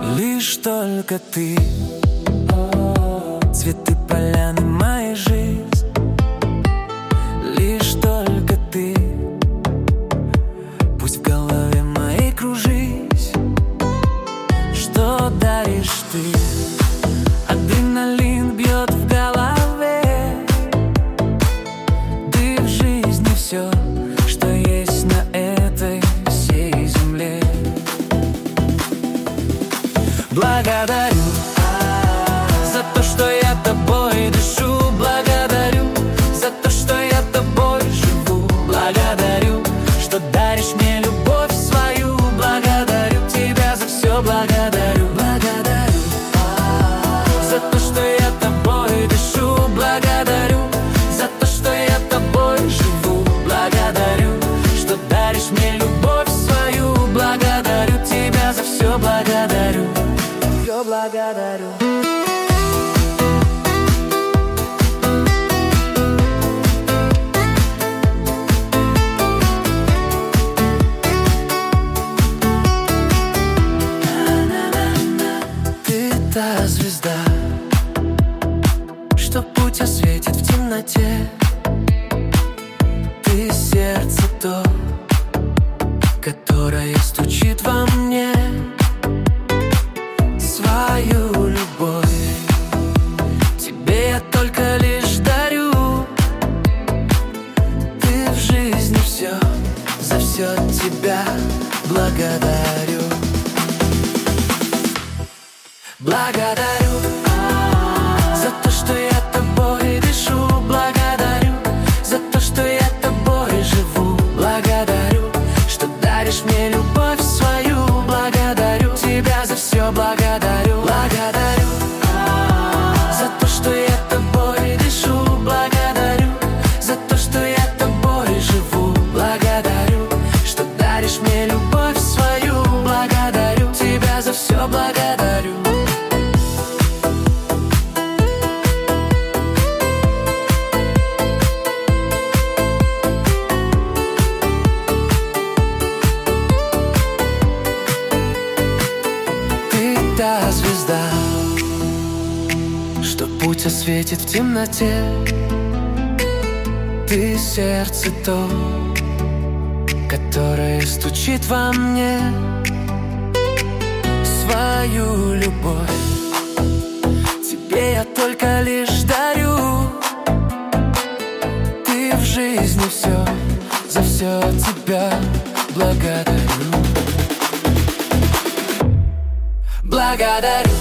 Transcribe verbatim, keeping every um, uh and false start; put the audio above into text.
Лишь только ты, цветы поляны моей жизни. Лишь только ты, пусть в голове моей кружись. Что даришь ты? Адреналин бьет в голове. Ты в жизни все, что есть на этой всей земле. Благодарю за то, что я тобой дышу. Благодарю за то, что я тобой живу. Благодарю, что даришь мне любовь свою. Благодарю тебя за все. Благодарю, благодарю за то, что я тобой дышу. Благодарю за то, что я тобой живу. Благодарю, что даришь мне любовь свою. Благодарю тебя за все. Благодарю, все благодарю. Та звезда, что путь осветит в темноте. Ты сердце то, которое стучит во мне. Свою любовь тебе я только лишь дарю. Ты в жизни все, за все тебя благодарю. Благодарю за то, что я тобой дышу. Благодарю за то, что я тобой живу. Благодарю, что даришь мне любовь свою. Благодарю тебя за все. Благодарю, благодарю за то, что я тобой дышу. Благодарю за то, что я тобой живу. Благодарю, что даришь мне любовь свою. Благодарю тебя за все. Благодарю. Та звезда, что путь осветит в темноте. Ты сердце то, которое стучит во мне. Свою любовь тебе я только лишь дарю. Ты в жизни все, за все тебя благодарю. Благодарю